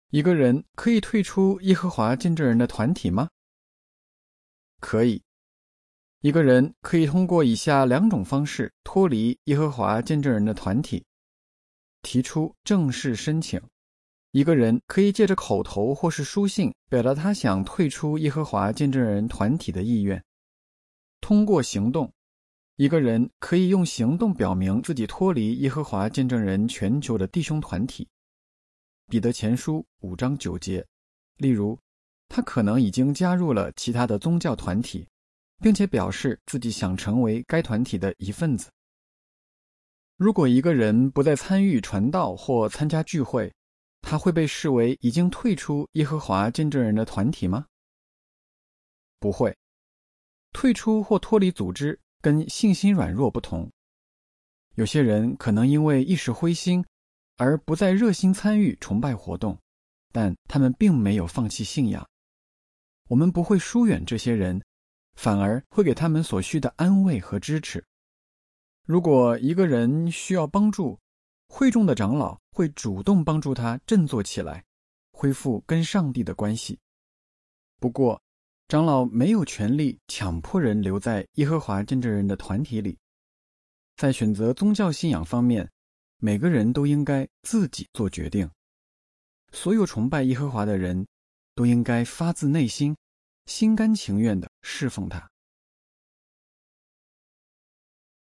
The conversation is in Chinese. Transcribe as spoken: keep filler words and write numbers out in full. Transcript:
一个人可以退出耶和华见证人的团体吗？可以。一个人可以通过以下两种方式脱离耶和华见证人的团体：提出正式申请。一个人可以借着口头或是书信表达他想退出耶和华见证人团体的意愿。通过行动，一个人可以用行动表明自己脱离耶和华见证人全球的弟兄团体。彼得前书五章九节，例如，他可能已经加入了其他的宗教团体，并且表示自己想成为该团体的一份子。如果一个人不再参与传道或参加聚会，他会被视为已经退出耶和华见证人的团体吗？不会。退出或脱离组织跟信心软弱不同。有些人可能因为一时灰心而不再热心参与崇拜活动，但他们并没有放弃信仰。我们不会疏远这些人，反而会给他们所需的安慰和支持。如果一个人需要帮助，会众的长老会主动帮助他振作起来，恢复跟上帝的关系。不过，长老没有权利强迫人留在耶和华见证人的团体里。在选择宗教信仰方面，每个人都应该自己做决定。所有崇拜耶和华的人都应该发自内心、心甘情愿地侍奉他。